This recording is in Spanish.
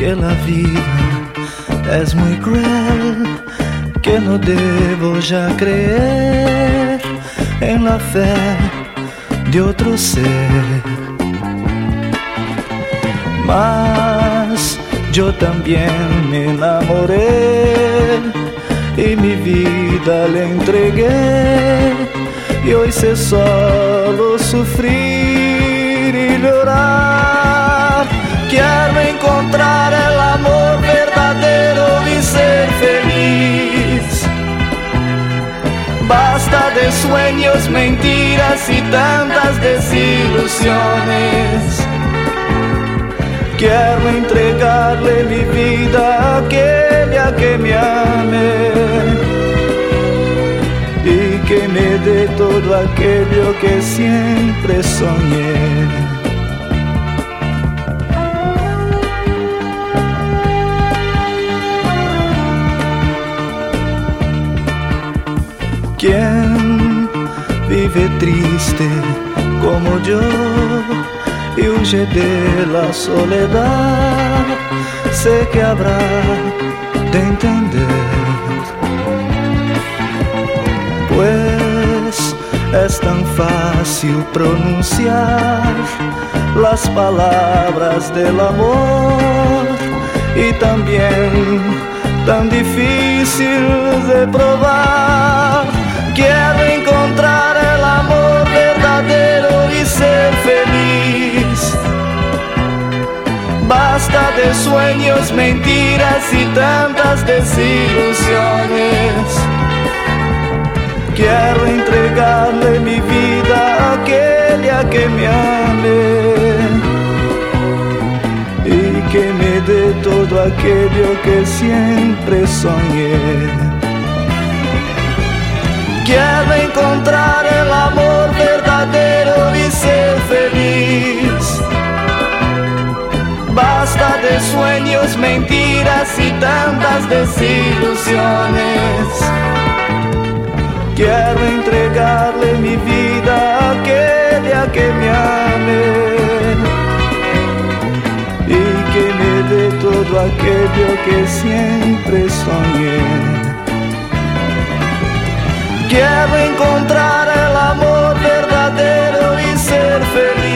que la vida es muy cruel, que no debo ya creer en la fe de otro ser. Mas yo también me enamoré y mi vida le entregué, y hoy sé solo sufrir y llorar. Quiero encontrar el amor verdadero y ser feliz. Basta de sueños, mentiras y tantas desilusiones. Quiero entregarle mi vida a aquella que me ame y que me dé todo aquello que siempre soñé. ¿Quién vive triste como yo y huye de la soledad? Sé que habrá de entender, pues es tan fácil pronunciar las palabras del amor y también tan difícil de probar. Quiero encontrar el amor verdadero y ser feliz. Basta de sueños, mentiras y tantas desilusiones. Quiero entregarle mi vida a aquella que me ame y que me dé todo aquello que siempre soñé. Quiero encontrar el amor verdadero y ser feliz. Basta de sueños, mentiras y tantas desilusiones. Quiero entregarle mi vida a aquella que me ame y que me dé todo aquello que siempre soñé. Quiero encontrar el amor verdadero y ser feliz.